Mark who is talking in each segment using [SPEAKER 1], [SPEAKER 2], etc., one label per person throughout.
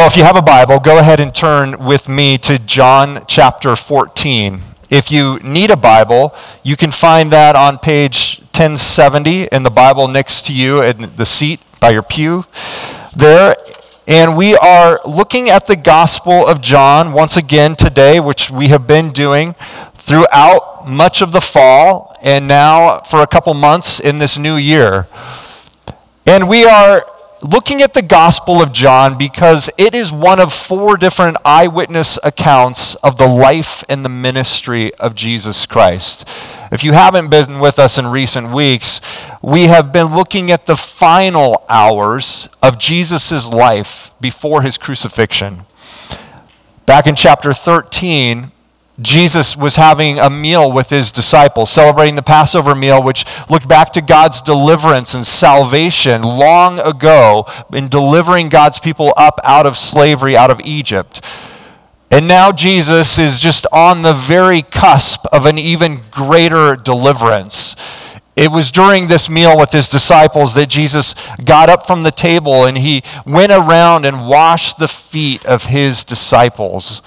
[SPEAKER 1] if you have a Bible, go ahead and turn with me to John chapter 14. If you need a Bible, you can find that on page 1070 in the Bible next to you in the seat by your pew there. And we are looking at the Gospel of John once again today, which we have been doing throughout much of the fall and now for a couple months in this new year. And we are looking at the Gospel of John because it is one of 4 different eyewitness accounts of the life and the ministry of Jesus Christ. If you haven't been with us in recent weeks, we have been looking at the final hours of Jesus' life before his crucifixion. Back in chapter 13, Jesus was having a meal with his disciples, celebrating the Passover meal, which looked back to God's deliverance and salvation long ago in delivering God's people up out of slavery, out of Egypt. And now Jesus is just on the very cusp of an even greater deliverance. It was during this meal with his disciples that Jesus got up from the table and he went around and washed the feet of his disciples.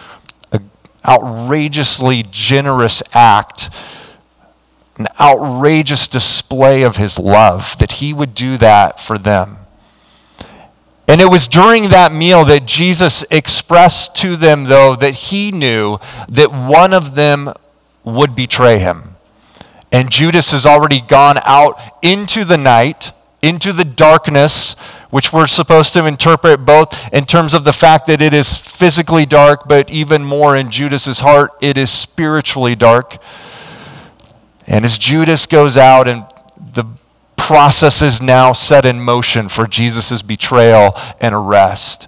[SPEAKER 1] Outrageously generous act, an outrageous display of his love, that he would do that for them. And it was during that meal that Jesus expressed to them, though, that he knew that one of them would betray him. And Judas has already gone out into the night, into the darkness, which we're supposed to interpret both in terms of the fact that it is physically dark, but even more in Judas's heart, it is spiritually dark. And as Judas goes out, and the process is now set in motion for Jesus' betrayal and arrest.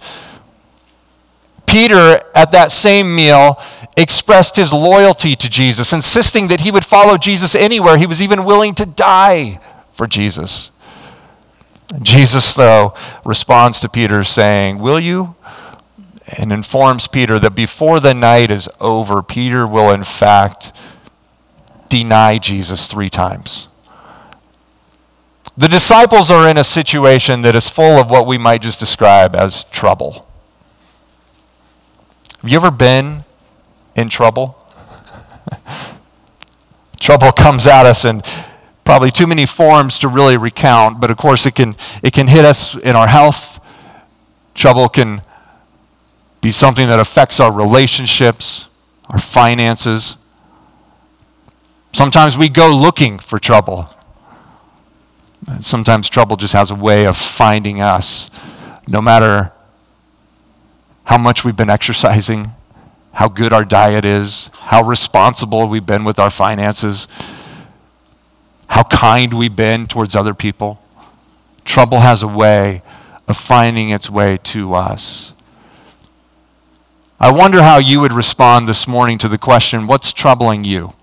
[SPEAKER 1] Peter, at that same meal, expressed his loyalty to Jesus, insisting that he would follow Jesus anywhere. He was even willing to die for Jesus. Jesus, though, responds to Peter saying, "Will you?" And informs Peter that before the night is over, Peter will in fact deny Jesus 3 times. The disciples are in a situation that is full of what we might just describe as trouble. Have you ever been in trouble? Trouble comes at us in probably too many forms to really recount, but of course it can hit us in our health. Trouble can be something that affects our relationships, our finances. Sometimes we go looking for trouble. And sometimes trouble just has a way of finding us, no matter how much we've been exercising, how good our diet is, how responsible we've been with our finances, how kind we've been towards other people. Trouble has a way of finding its way to us. I wonder how you would respond this morning to the question, what's troubling you?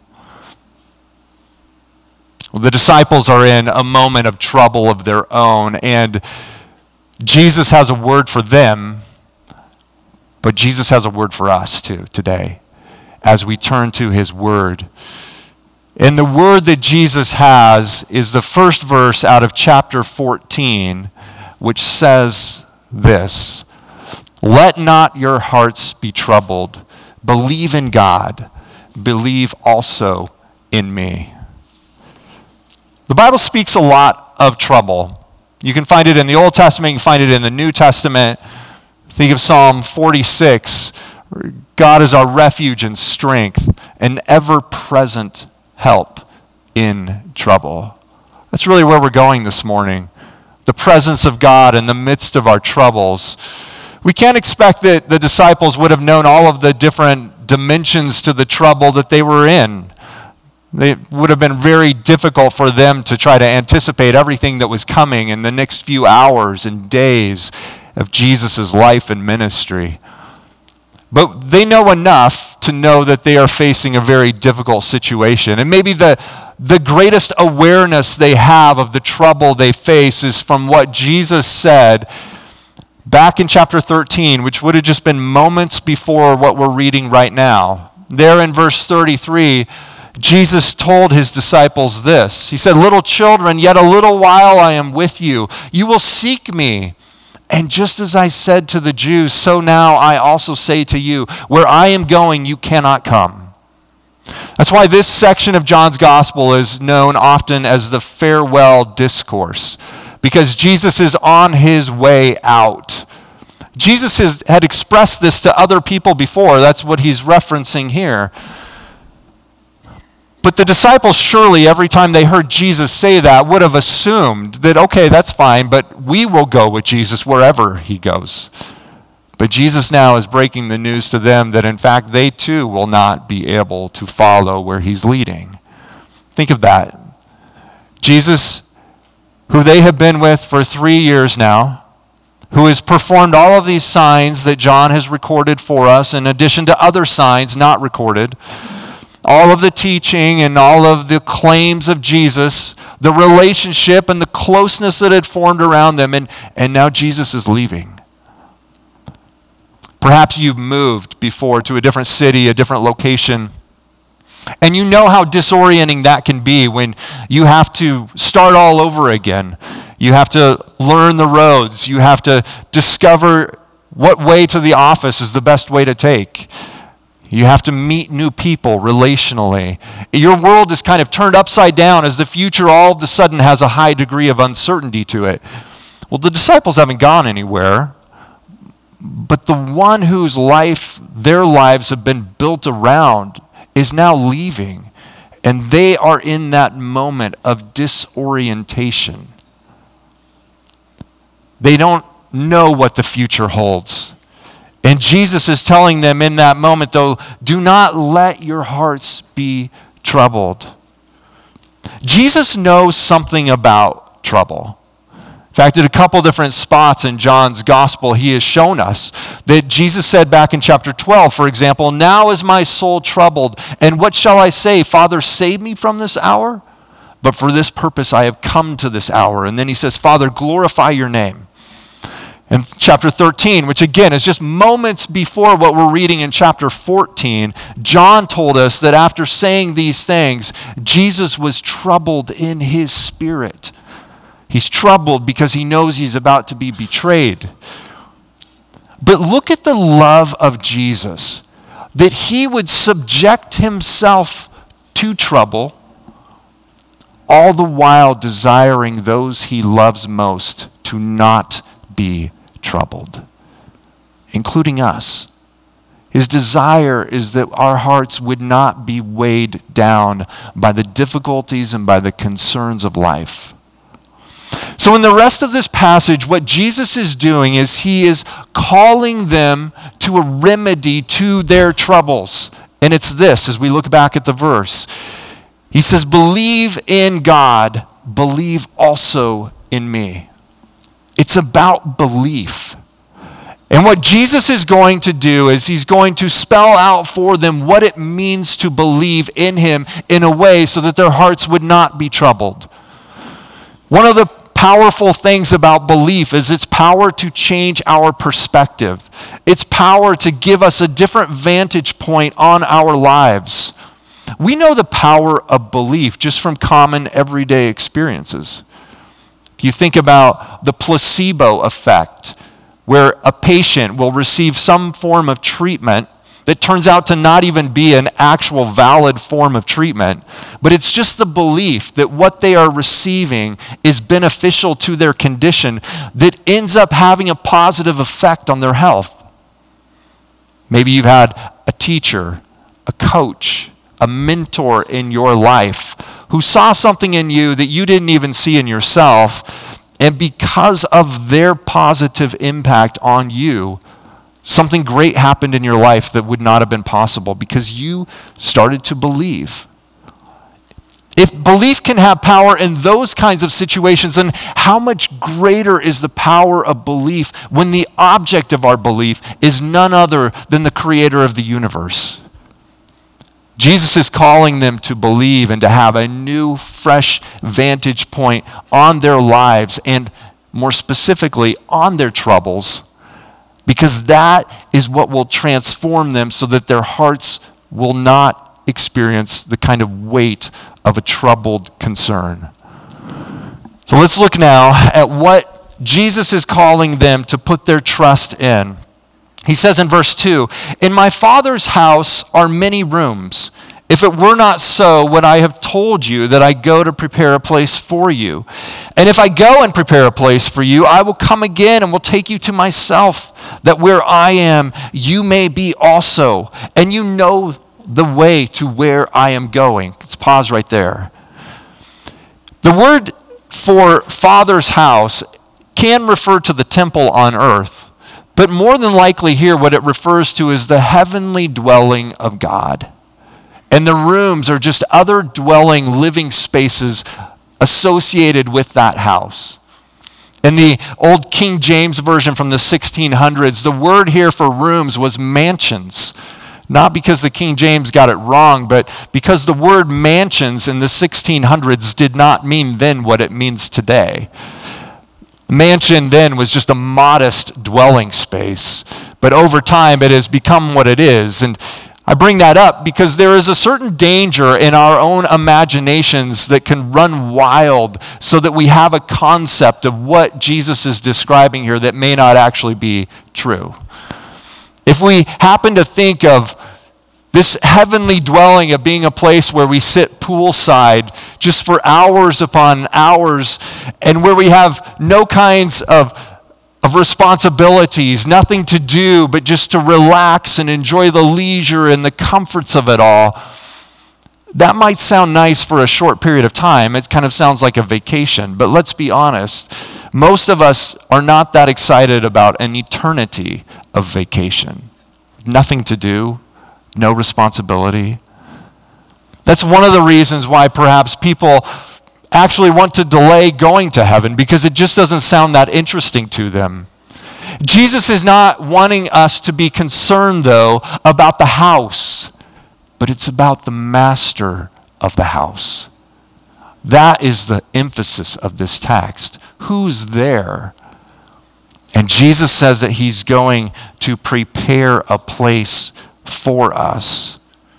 [SPEAKER 1] Well, the disciples are in a moment of trouble of their own, and Jesus has a word for them, but Jesus has a word for us too today as we turn to his word. And the word that Jesus has is the first verse out of chapter 14, which says this: "Let not your hearts be troubled. Believe in God. Believe also in me." The Bible speaks a lot of trouble. You can find it in the Old Testament, you can find it in the New Testament. Think of Psalm 46. God is our refuge and strength, an ever-present help in trouble. That's really where we're going this morning. The presence of God in the midst of our troubles. We can't expect that the disciples would have known all of the different dimensions to the trouble that they were in. It would have been very difficult for them to try to anticipate everything that was coming in the next few hours and days of Jesus' life and ministry. But they know enough to know that they are facing a very difficult situation. And maybe the greatest awareness they have of the trouble they face is from what Jesus said back in chapter 13, which would have just been moments before what we're reading right now. There in verse 33, Jesus told his disciples this. He said, "Little children, yet a little while I am with you. You will seek me. And just as I said to the Jews, so now I also say to you, where I am going, you cannot come. That's why this section of John's gospel is known often as the farewell discourse, because Jesus is on his way out. Jesus had expressed this to other people before. That's what he's referencing here. But the disciples surely, every time they heard Jesus say that, would have assumed that, okay, that's fine, but we will go with Jesus wherever he goes. But Jesus now is breaking the news to them that, in fact, they too will not be able to follow where he's leading. Think of that. Jesus, who they have been with for 3 years now, who has performed all of these signs that John has recorded for us, in addition to other signs not recorded, all of the teaching and all of the claims of Jesus, the relationship and the closeness that had formed around them, and now Jesus is leaving. Perhaps you've moved before to a different city, a different location, and you know how disorienting that can be when you have to start all over again. You have to learn the roads. You have to discover what way to the office is the best way to take. You have to meet new people relationally. Your world is kind of turned upside down as the future all of a sudden has a high degree of uncertainty to it. Well, the disciples haven't gone anywhere, but the one whose life, their lives have been built around is now leaving, and they are in that moment of disorientation. They don't know what the future holds. And Jesus is telling them in that moment, though, do not let your hearts be troubled. Jesus knows something about trouble. In fact, at a couple different spots in John's gospel, he has shown us that Jesus said back in chapter 12, for example, now is my soul troubled, and what shall I say? Father, save me from this hour? But for this purpose I have come to this hour. And then he says, Father, glorify your name. In chapter 13, which again is just moments before what we're reading in chapter 14, John told us that after saying these things, Jesus was troubled in his spirit. He's troubled because he knows he's about to be betrayed. But look at the love of Jesus, that he would subject himself to trouble, all the while desiring those he loves most to not be troubled, including us. His desire is that our hearts would not be weighed down by the difficulties and by the concerns of life. So in the rest of this passage, what Jesus is doing is he is calling them to a remedy to their troubles. And it's this, as we look back at the verse. He says, believe in God, believe also in me. It's about belief. And what Jesus is going to do is he's going to spell out for them what it means to believe in him in a way so that their hearts would not be troubled. One of the powerful things about belief is its power to change our perspective. Its power to give us a different vantage point on our lives. We know the power of belief just from common everyday experiences. If you think about the placebo effect, where a patient will receive some form of treatment that turns out to not even be an actual valid form of treatment, but it's just the belief that what they are receiving is beneficial to their condition that ends up having a positive effect on their health. Maybe you've had a teacher, a coach, a mentor in your life who saw something in you that you didn't even see in yourself, and because of their positive impact on you, something great happened in your life that would not have been possible because you started to believe. If belief can have power in those kinds of situations, then how much greater is the power of belief when the object of our belief is none other than the creator of the universe? Jesus is calling them to believe and to have a new, fresh vantage point on their lives and more specifically on their troubles, because that is what will transform them so that their hearts will not experience the kind of weight of a troubled concern. So let's look now at what Jesus is calling them to put their trust in. He says in verse 2, "In my Father's house are many rooms. If it were not so, would I have told you that I go to prepare a place for you? And if I go and prepare a place for you, I will come again and will take you to myself, that where I am, you may be also. And you know the way to where I am going." Let's pause right there. The word for Father's house can refer to the temple on earth, but more than likely here what it refers to is the heavenly dwelling of God. And the rooms are just other dwelling, living spaces associated with that house. In the old King James Version from the 1600s, the word here for rooms was mansions. Not because the King James got it wrong, but because the word mansions in the 1600s did not mean then what it means today. Mansion then was just a modest dwelling space, but over time it has become what it is. And I bring that up because there is a certain danger in our own imaginations that can run wild so that we have a concept of what Jesus is describing here that may not actually be true. If we happen to think of this heavenly dwelling of being a place where we sit poolside just for hours upon hours and where we have no kinds of responsibilities, nothing to do but just to relax and enjoy the leisure and the comforts of it all, that might sound nice for a short period of time. It kind of sounds like a vacation, but let's be honest. Most of us are not that excited about an eternity of vacation. Nothing to do, no responsibility. That's one of the reasons why perhaps people actually want to delay going to heaven, because it just doesn't sound that interesting to them. Jesus is not wanting us to be concerned, though, about the house, but it's about the master of the house. That is the emphasis of this text. Who's there? And Jesus says that he's going to prepare a place for us.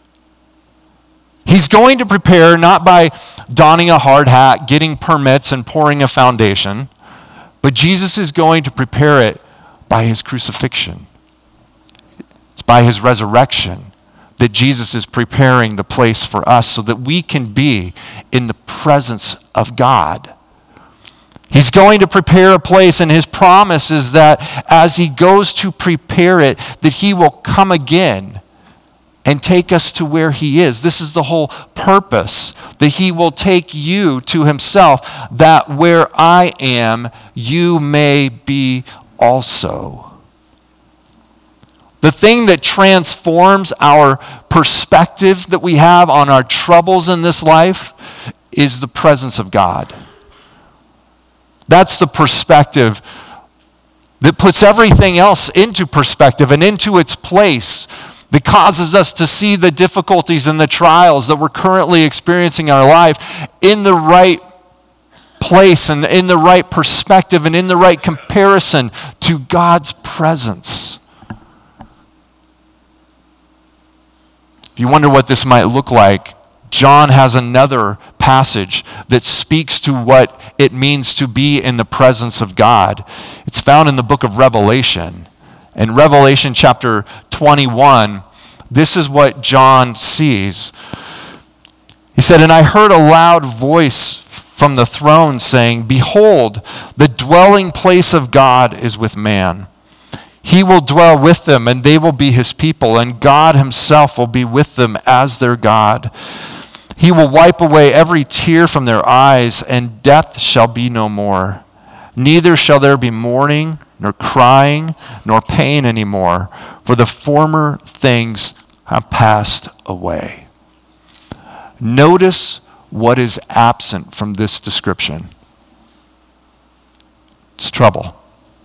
[SPEAKER 1] He's going to prepare not by donning a hard hat, getting permits, and pouring a foundation, but Jesus is going to prepare it by his crucifixion. It's by his resurrection that Jesus is preparing the place for us so that we can be in the presence of God. He's going to prepare a place, and his promise is that as he goes to prepare it, that he will come again and take us to where he is. This is the whole purpose, that he will take you to himself, that where I am, you may be also. The thing that transforms our perspective that we have on our troubles in this life is the presence of God. That's the perspective that puts everything else into perspective and into its place, that causes us to see the difficulties and the trials that we're currently experiencing in our life in the right place and in the right perspective and in the right comparison to God's presence. If you wonder what this might look like, John has another passage that speaks to what it means to be in the presence of God. It's found in the book of Revelation. In Revelation chapter 21, this is what John sees. He said, "And I heard a loud voice from the throne saying, 'Behold, the dwelling place of God is with man. He will dwell with them, and they will be his people, and God himself will be with them as their God. He will wipe away every tear from their eyes, and death shall be no more. Neither shall there be mourning, nor crying, nor pain anymore, for the former things have passed away.'" Notice what is absent from this description. It's trouble.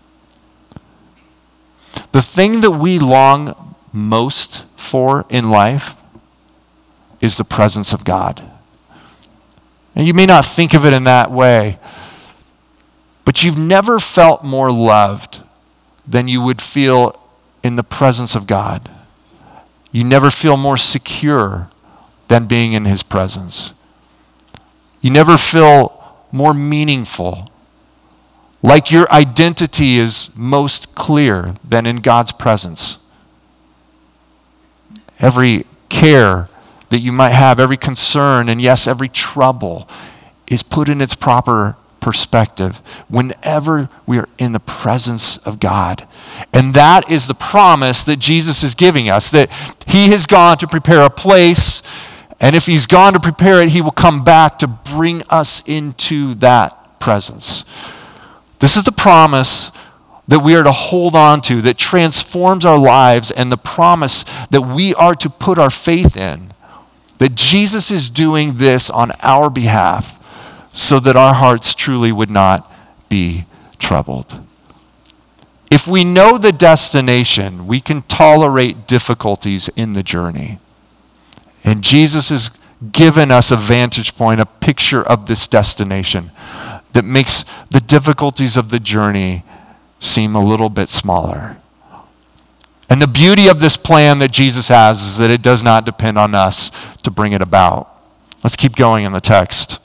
[SPEAKER 1] The thing that we long most for in life is the presence of God. And you may not think of it in that way, but you've never felt more loved than you would feel in the presence of God. You never feel more secure than being in his presence. You never feel more meaningful. like your identity is most clear than in God's presence. Every care that you might have, every concern, and yes, every trouble is put in its proper perspective whenever we are in the presence of God. And that is the promise that Jesus is giving us, that he has gone to prepare a place, and if he's gone to prepare it, he will come back to bring us into that presence. This is the promise that we are to hold on to, that transforms our lives, and the promise that we are to put our faith in, that Jesus is doing this on our behalf so that our hearts truly would not be troubled. If we know the destination, we can tolerate difficulties in the journey. And Jesus has given us a vantage point, a picture of this destination that makes the difficulties of the journey seem a little bit smaller. And the beauty of this plan that Jesus has is that it does not depend on us to bring it about. Let's keep going in the text.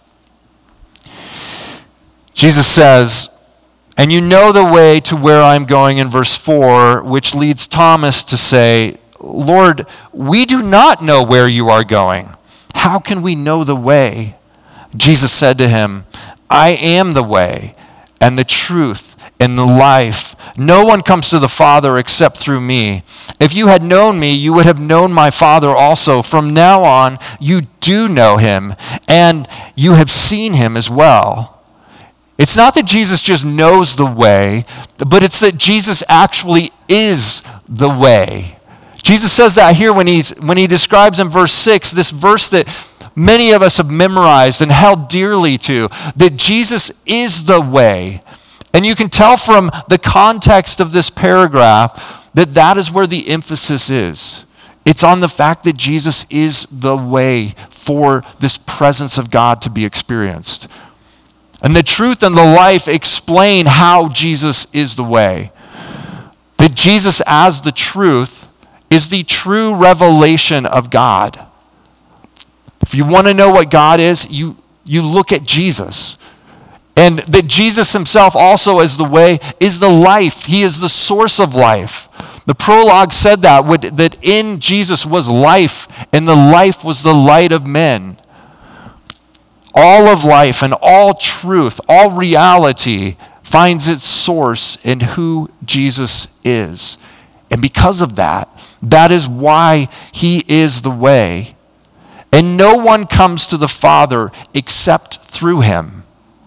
[SPEAKER 1] Jesus says, "And you know the way to where I'm going," in verse 4, which leads Thomas to say, "Lord, we do not know where you are going. How can we know the way?" Jesus said to him, "I am the way and the truth and the life. No one comes to the Father except through me. If you had known me, you would have known my Father also. From now on, you do know him, and you have seen him as well." It's not that Jesus just knows the way, but it's that Jesus actually is the way. Jesus says that here when he describes in verse 6, this verse that many of us have memorized and held dearly to, that Jesus is the way. And you can tell from the context of this paragraph that that is where the emphasis is. It's on the fact that Jesus is the way for this presence of God to be experienced. And the truth and the life explain how Jesus is the way. That Jesus as the truth is the true revelation of God. If you want to know what God is, you look at Jesus. And that Jesus himself also as the way is the life. He is the source of life. The prologue said that in Jesus was life, and the life was the light of men. All of life and all truth, all reality finds its source in who Jesus is. And because of that, that is why he is the way. And no one comes to the Father except through him.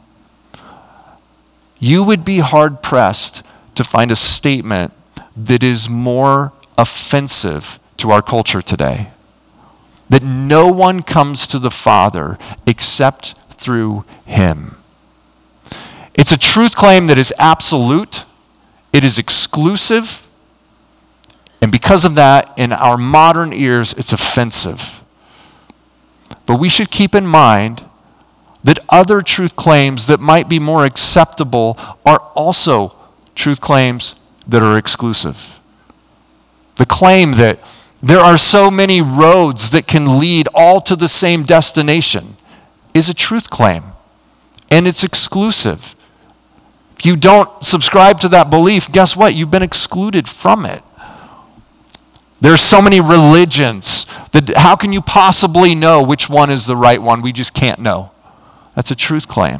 [SPEAKER 1] You would be hard-pressed to find a statement that is more offensive to our culture today. That no one comes to the Father except through him. It's a truth claim that is absolute, it is exclusive, and because of that, in our modern ears, it's offensive. But we should keep in mind that other truth claims that might be more acceptable are also truth claims that are exclusive. The claim that there are so many roads that can lead all to the same destination is a truth claim, and it's exclusive. If you don't subscribe to that belief, guess what? You've been excluded from it. There's so many religions that how can you possibly know which one is the right one? We just can't know. That's a truth claim.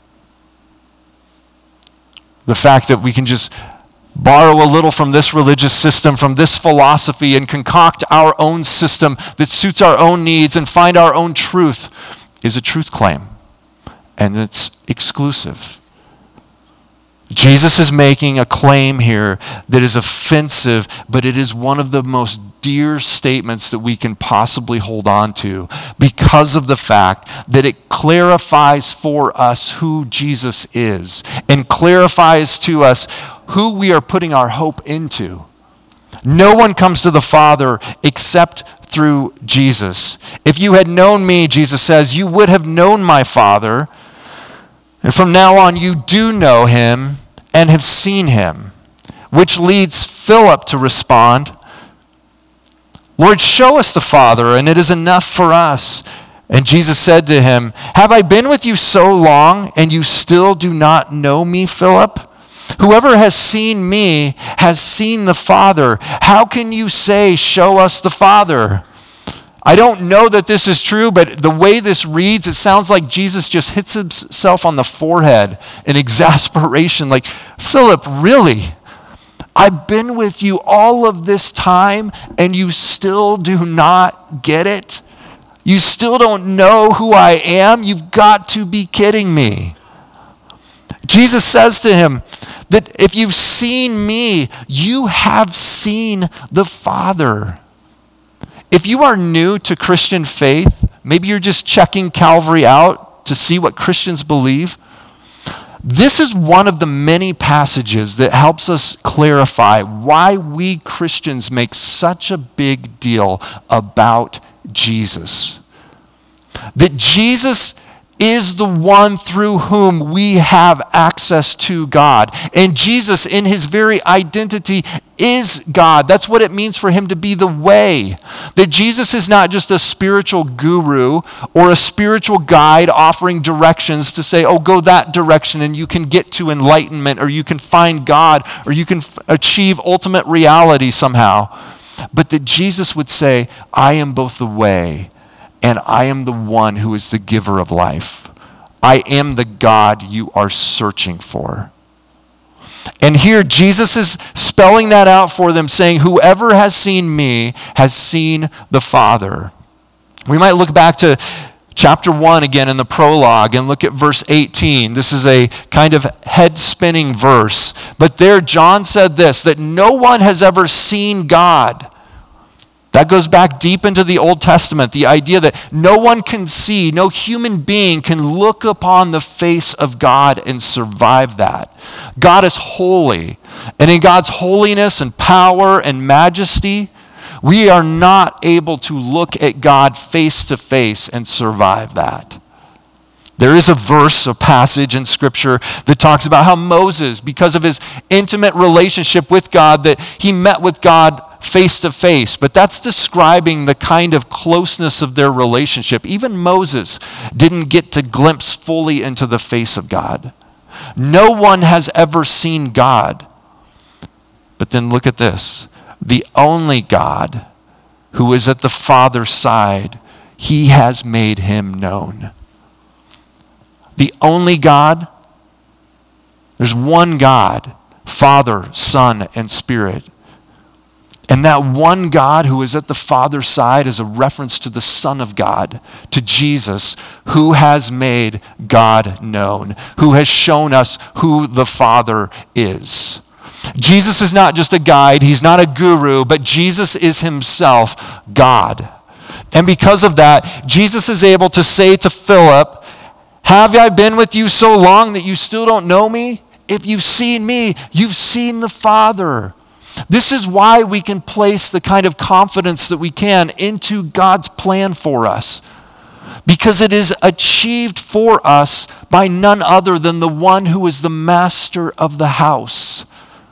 [SPEAKER 1] The fact that we can just borrow a little from this religious system, from this philosophy, and concoct our own system that suits our own needs and find our own truth is a truth claim. And it's exclusive. Jesus is making a claim here that is offensive, but it is one of the most dear statements that we can possibly hold on to because of the fact that it clarifies for us who Jesus is and clarifies to us who we are putting our hope into. No one comes to the Father except through Jesus. If you had known me, Jesus says, you would have known my Father. And from now on, you do know him and have seen him. Which leads Philip to respond, Lord, show us the Father, and it is enough for us. And Jesus said to him, have I been with you so long, and you still do not know me, Philip? Whoever has seen me has seen the Father. How can you say, show us the Father? I don't know that this is true, but the way this reads, it sounds like Jesus just hits himself on the forehead in exasperation, like, Philip, really? I've been with you all of this time, and you still do not get it? You still don't know who I am? You've got to be kidding me. Jesus says to him that if you've seen me, you have seen the Father. If you are new to Christian faith, maybe you're just checking Calvary out to see what Christians believe, this is one of the many passages that helps us clarify why we Christians make such a big deal about Jesus. That Jesus is the one through whom we have access to God. And Jesus, in his very identity, is God. That's what it means for him to be the way. That Jesus is not just a spiritual guru or a spiritual guide offering directions to say, oh, go that direction and you can get to enlightenment, or you can find God, or you can achieve ultimate reality somehow. But that Jesus would say, I am both the way and I am the one who is the giver of life. I am the God you are searching for. And here Jesus is spelling that out for them, saying, whoever has seen me has seen the Father. We might look back to chapter 1 again in the prologue and look at verse 18. This is a kind of head-spinning verse. But there John said this, that no one has ever seen God. That goes back deep into the Old Testament, the idea that no one can see, no human being can look upon the face of God and survive that. God is holy, and in God's holiness and power and majesty, we are not able to look at God face to face and survive that. There is a verse, a passage in Scripture that talks about how Moses, because of his intimate relationship with God, that he met with God face to face, but that's describing the kind of closeness of their relationship. Even Moses didn't get to glimpse fully into the face of God. No one has ever seen God. But then look at this. The only God who is at the Father's side, he has made him known. The only God, there's one God, Father, Son, and Spirit. And that one God who is at the Father's side is a reference to the Son of God, to Jesus, who has made God known, who has shown us who the Father is. Jesus is not just a guide, he's not a guru, but Jesus is himself God. And because of that, Jesus is able to say to Philip, have I been with you so long that you still don't know me? If you've seen me, you've seen the Father. This is why we can place the kind of confidence that we can into God's plan for us. Because it is achieved for us by none other than the one who is the master of the house.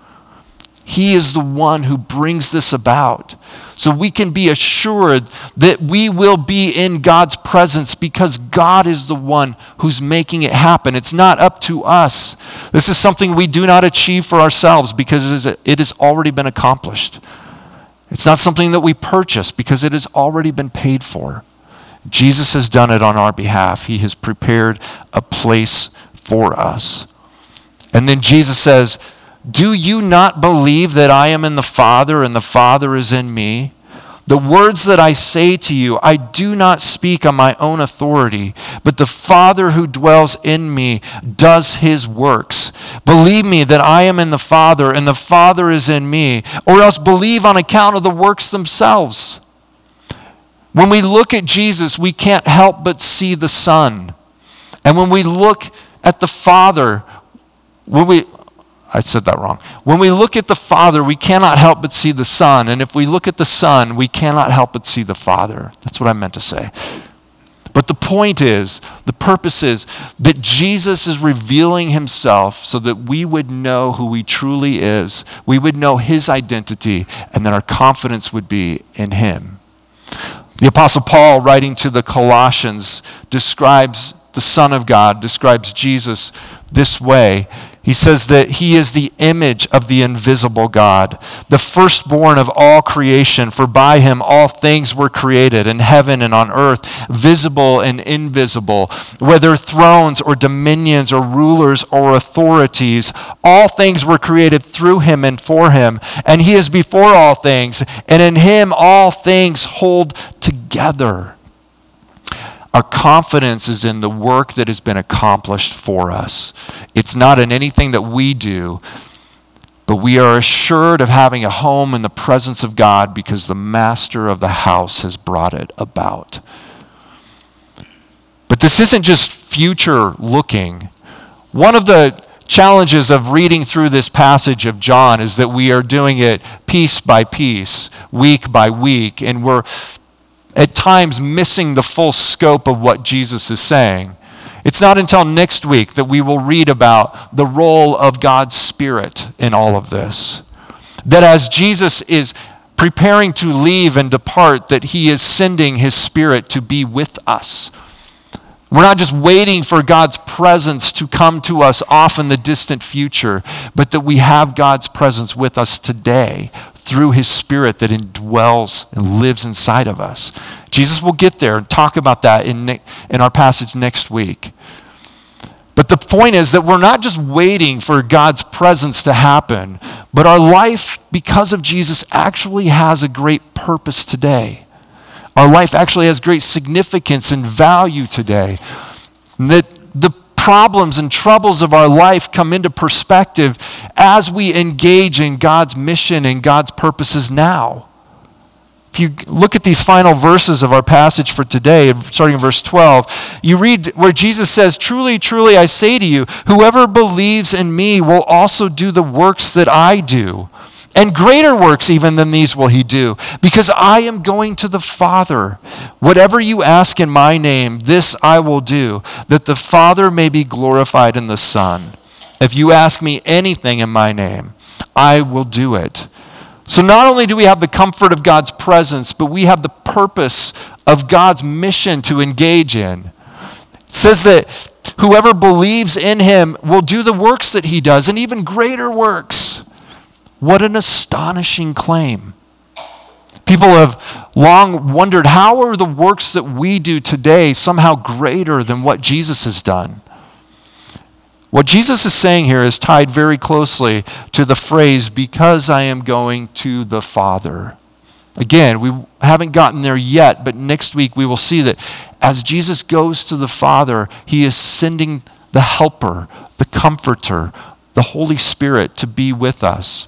[SPEAKER 1] He is the one who brings this about. So we can be assured that we will be in God's presence because God is the one who's making it happen. It's not up to us. This is something we do not achieve for ourselves because it has already been accomplished. It's not something that we purchase because it has already been paid for. Jesus has done it on our behalf. He has prepared a place for us. And then Jesus says, do you not believe that I am in the Father and the Father is in me? The words that I say to you, I do not speak on my own authority, but the Father who dwells in me does his works. Believe me that I am in the Father and the Father is in me, or else believe on account of the works themselves. When we look at Jesus, we can't help but see the Son. And when we look at the Father, I said that wrong. When we look at the Father, we cannot help but see the Son. And if we look at the Son, we cannot help but see the Father. That's what I meant to say. But the point is, the purpose is that Jesus is revealing himself so that we would know who he truly is. We would know his identity, and that our confidence would be in him. The Apostle Paul, writing to the Colossians, describes the Son of God, describes Jesus this way. He says that he is the image of the invisible God, the firstborn of all creation, for by him all things were created in heaven and on earth, visible and invisible, whether thrones or dominions or rulers or authorities. All things were created through him and for him, and he is before all things, and in him all things hold together. Our confidence is in the work that has been accomplished for us. It's not in anything that we do, but we are assured of having a home in the presence of God because the master of the house has brought it about. But this isn't just future looking. One of the challenges of reading through this passage of John is that we are doing it piece by piece, week by week, and we're at times missing the full scope of what Jesus is saying. It's not until next week that we will read about the role of God's Spirit in all of this. That as Jesus is preparing to leave and depart, that he is sending his Spirit to be with us. We're not just waiting for God's presence to come to us off in the distant future, but that we have God's presence with us today through his Spirit that indwells and lives inside of us. Jesus will get there and talk about that in our passage next week. But the point is that we're not just waiting for God's presence to happen, but our life, because of Jesus, actually has a great purpose today. Our life actually has great significance and value today. And that the problems and troubles of our life come into perspective as we engage in God's mission and God's purposes now. If you look at these final verses of our passage for today, starting in verse 12, you read where Jesus says, "Truly, truly, I say to you, whoever believes in me will also do the works that I do. And greater works even than these will he do, because I am going to the Father. Whatever you ask in my name, this I will do, that the Father may be glorified in the Son. If you ask me anything in my name, I will do it." So not only do we have the comfort of God's presence, but we have the purpose of God's mission to engage in. It says that whoever believes in him will do the works that he does, and even greater works. What an astonishing claim. People have long wondered, how are the works that we do today somehow greater than what Jesus has done? What Jesus is saying here is tied very closely to the phrase, "because I am going to the Father." Again, we haven't gotten there yet, but next week we will see that as Jesus goes to the Father, he is sending the Helper, the Comforter, the Holy Spirit to be with us.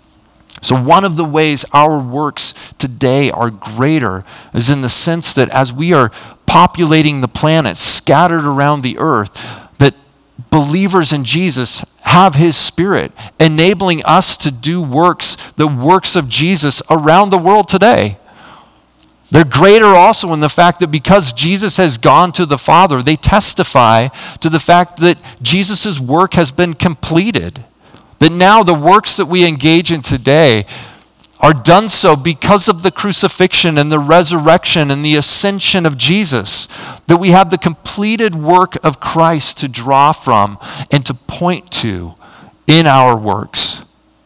[SPEAKER 1] So one of the ways our works today are greater is in the sense that as we are populating the planet, scattered around the earth, that believers in Jesus have his Spirit, enabling us to do works, the works of Jesus around the world today. They're greater also in the fact that because Jesus has gone to the Father, they testify to the fact that Jesus' work has been completed. That now the works that we engage in today are done so because of the crucifixion and the resurrection and the ascension of Jesus. That we have the completed work of Christ to draw from and to point to in our works.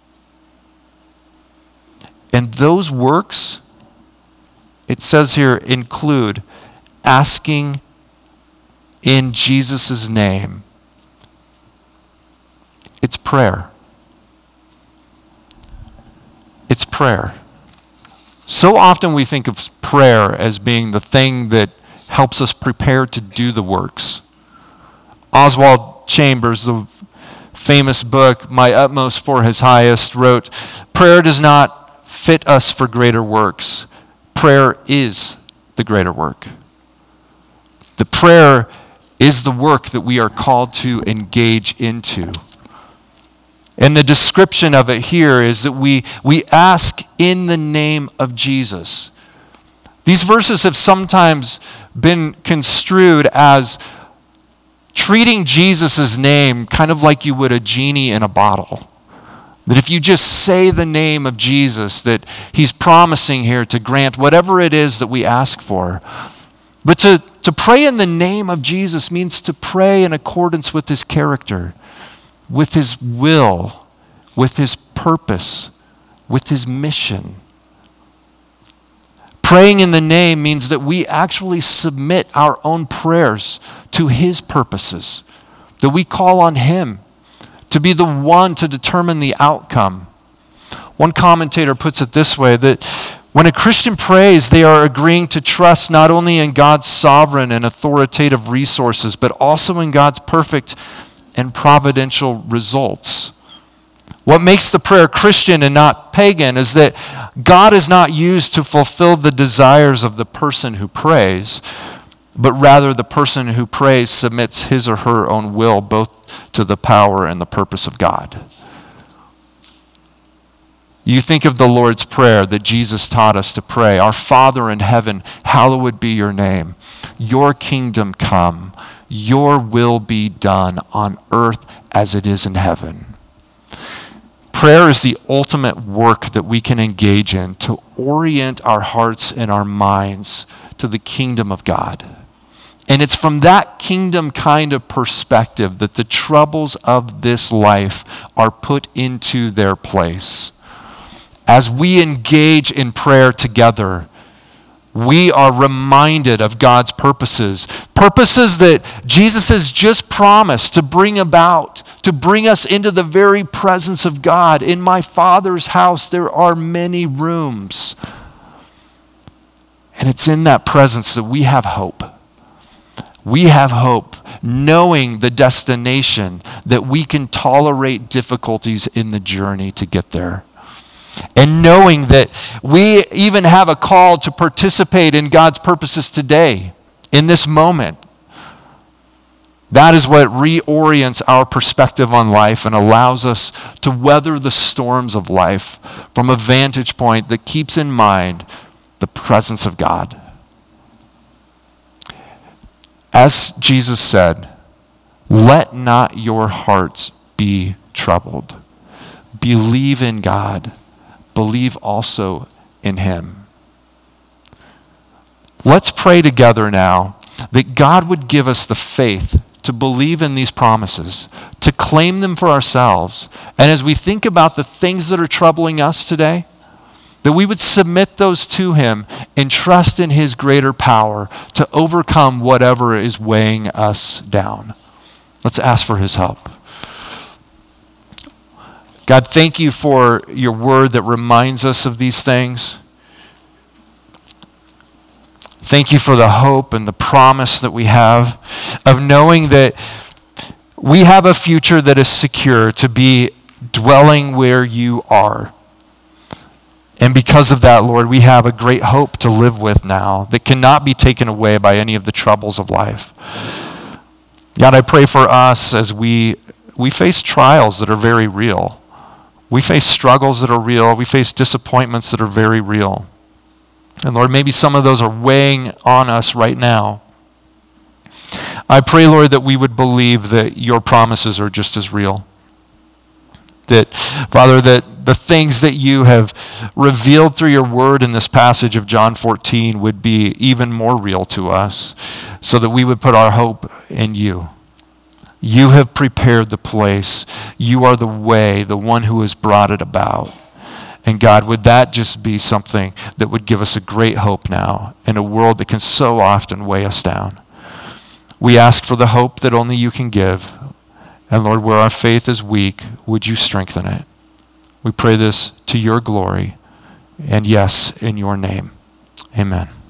[SPEAKER 1] And those works, it says here, include asking in Jesus' name. It's prayer. It's prayer. So often we think of prayer as being the thing that helps us prepare to do the works. Oswald Chambers, the famous book, My Utmost for His Highest, wrote, "Prayer does not fit us for greater works. Prayer is the greater work." The prayer is the work that we are called to engage into. And the description of it here is that we ask in the name of Jesus. These verses have sometimes been construed as treating Jesus' name kind of like you would a genie in a bottle. That if you just say the name of Jesus, that he's promising here to grant whatever it is that we ask for. But to pray in the name of Jesus means to pray in accordance with his character, with his will, with his purpose, with his mission. Praying in the name means that we actually submit our own prayers to his purposes, that we call on him to be the one to determine the outcome. One commentator puts it this way, that when a Christian prays, they are agreeing to trust not only in God's sovereign and authoritative resources, but also in God's perfect and providential results. What makes the prayer Christian and not pagan is that God is not used to fulfill the desires of the person who prays, but rather the person who prays submits his or her own will both to the power and the purpose of God. You think of the Lord's Prayer that Jesus taught us to pray. Our Father in heaven, hallowed be your name. Your kingdom come. Your will be done on earth as it is in heaven. Prayer is the ultimate work that we can engage in to orient our hearts and our minds to the kingdom of God. And it's from that kingdom kind of perspective that the troubles of this life are put into their place. As we engage in prayer together, we are reminded of God's purposes that Jesus has just promised to bring about, to bring us into the very presence of God. In my Father's house, there are many rooms. And it's in that presence that we have hope. We have hope, knowing the destination, that we can tolerate difficulties in the journey to get there. And knowing that we even have a call to participate in God's purposes today, in this moment. That is what reorients our perspective on life and allows us to weather the storms of life from a vantage point that keeps in mind the presence of God. As Jesus said, let not your hearts be troubled. Believe in God. Believe also in him. Let's pray together now that God would give us the faith to believe in these promises, to claim them for ourselves. And as we think about the things that are troubling us today, that we would submit those to him and trust in his greater power to overcome whatever is weighing us down. Let's ask for his help. God, thank you for your word that reminds us of these things. Thank you for the hope and the promise that we have of knowing that we have a future that is secure to be dwelling where you are. And because of that, Lord, we have a great hope to live with now that cannot be taken away by any of the troubles of life. God, I pray for us as we face trials that are very real. We face struggles that are real. We face disappointments that are very real. And Lord, maybe some of those are weighing on us right now. I pray, Lord, that we would believe that your promises are just as real. That, Father, that the things that you have revealed through your word in this passage of John 14 would be even more real to us, so that we would put our hope in you. You have prepared the place. You are the way, the one who has brought it about. And God, would that just be something that would give us a great hope now in a world that can so often weigh us down. We ask for the hope that only you can give. And Lord, where our faith is weak, would you strengthen it? We pray this to your glory, and yes, in your name. Amen.